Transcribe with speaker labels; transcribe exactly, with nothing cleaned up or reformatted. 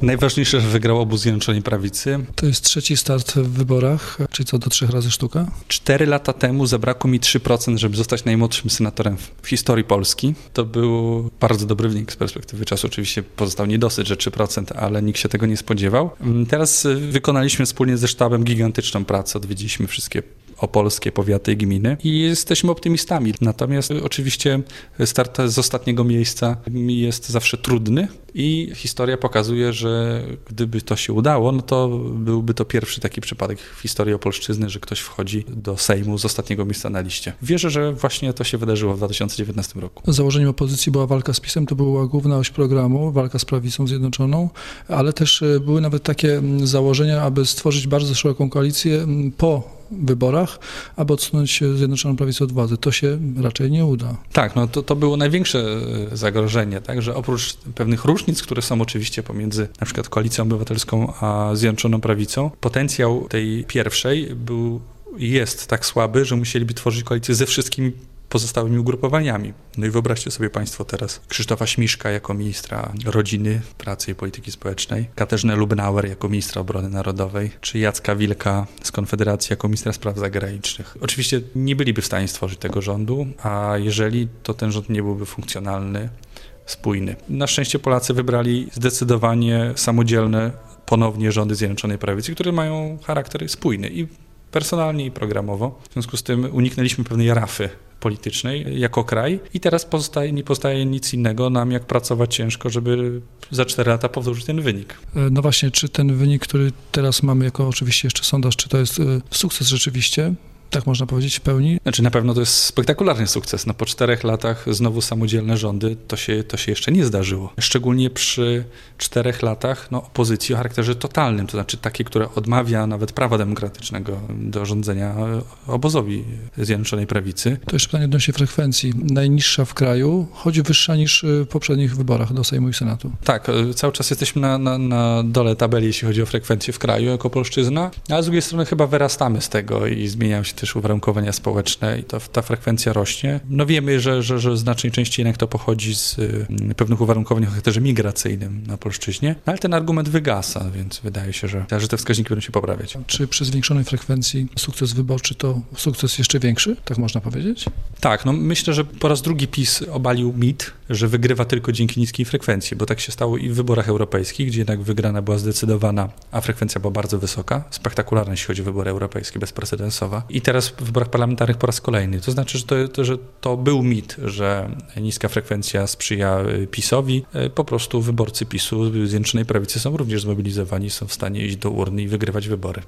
Speaker 1: Najważniejsze, że wygrał obóz Zjednoczonej Prawicy.
Speaker 2: To jest trzeci start w wyborach, czyli co, do trzech razy sztuka?
Speaker 1: Cztery lata temu zabrakło mi trzy procent, żeby zostać najmłodszym senatorem w historii Polski. To był bardzo dobry wynik z perspektywy czasu. Oczywiście pozostał niedosyt, że trzy procent, ale nikt się tego nie spodziewał. Teraz wykonaliśmy wspólnie ze sztabem gigantyczną pracę. Odwiedziliśmy wszystkie opolskie powiaty i gminy i jesteśmy optymistami. Natomiast oczywiście start z ostatniego miejsca jest zawsze trudny i historia pokazuje, że gdyby to się udało, no to byłby to pierwszy taki przypadek w historii Opolszczyzny, że ktoś wchodzi do Sejmu z ostatniego miejsca na liście. Wierzę, że właśnie to się wydarzyło w dwa tysiące dziewiętnastym roku.
Speaker 2: Założeniem opozycji była walka z PiS-em, to była główna oś programu, walka z prawicą zjednoczoną, ale też były nawet takie założenia, aby stworzyć bardzo szeroką koalicję po wyborach, aby odsunąć Zjednoczoną Prawicę od władzy. To się raczej nie uda.
Speaker 1: Tak, no to, to było największe zagrożenie, tak, że oprócz pewnych różnic, które są oczywiście pomiędzy na przykład Koalicją Obywatelską a Zjednoczoną Prawicą, potencjał tej pierwszej był jest tak słaby, że musieliby tworzyć koalicję ze wszystkimi pozostałymi ugrupowaniami. No i wyobraźcie sobie państwo teraz Krzysztofa Śmiszka jako ministra rodziny, pracy i polityki społecznej, Katarzynę Lubnauer jako ministra obrony narodowej, czy Jacka Wilka z Konfederacji jako ministra spraw zagranicznych. Oczywiście nie byliby w stanie stworzyć tego rządu, a jeżeli, to ten rząd nie byłby funkcjonalny, spójny. Na szczęście Polacy wybrali zdecydowanie samodzielne ponownie rządy Zjednoczonej Prawicy, które mają charakter spójny i personalnie i programowo. W związku z tym uniknęliśmy pewnej rafy politycznej jako kraj i teraz pozostaje, nie pozostaje nic innego nam, jak pracować ciężko, żeby za cztery lata powtórzyć ten wynik.
Speaker 2: No właśnie, czy ten wynik, który teraz mamy jako oczywiście jeszcze sondaż, czy to jest sukces rzeczywiście? Tak można powiedzieć w pełni?
Speaker 1: Znaczy na pewno to jest spektakularny sukces. No po czterech latach znowu samodzielne rządy, to się, to się jeszcze nie zdarzyło. Szczególnie przy czterech latach no, opozycji o charakterze totalnym, to znaczy takiej, która odmawia nawet prawa demokratycznego do rządzenia obozowi Zjednoczonej Prawicy.
Speaker 2: To jeszcze pytanie odnośnie frekwencji. Najniższa w kraju, choć wyższa niż w poprzednich wyborach do Sejmu i Senatu.
Speaker 1: Tak, cały czas jesteśmy na, na, na dole tabeli, jeśli chodzi o frekwencję w kraju jako Opolszczyzna, ale z drugiej strony chyba wyrastamy z tego i zmieniają się też uwarunkowania społeczne i to, ta frekwencja rośnie. No wiemy, że, że, że znacznie częściej jednak to pochodzi z y, pewnych uwarunkowań o charakterze migracyjnym na Opolszczyźnie, ale ten argument wygasa, więc wydaje się, że, że te wskaźniki będą się poprawiać.
Speaker 2: Czy przy zwiększonej frekwencji sukces wyborczy to sukces jeszcze większy? Tak można powiedzieć?
Speaker 1: Tak, no myślę, że po raz drugi PiS obalił mit, że wygrywa tylko dzięki niskiej frekwencji, bo tak się stało i w wyborach europejskich, gdzie jednak wygrana była zdecydowana, a frekwencja była bardzo wysoka, spektakularna, jeśli chodzi o wybory europejskie, bezprecedensowa. I teraz w wyborach parlamentarnych po raz kolejny. To znaczy, że to, to, że to był mit, że niska frekwencja sprzyja PiS-owi. Po prostu wyborcy PiS-u Zjednoczonej Prawicy są również zmobilizowani, są w stanie iść do urny i wygrywać wybory.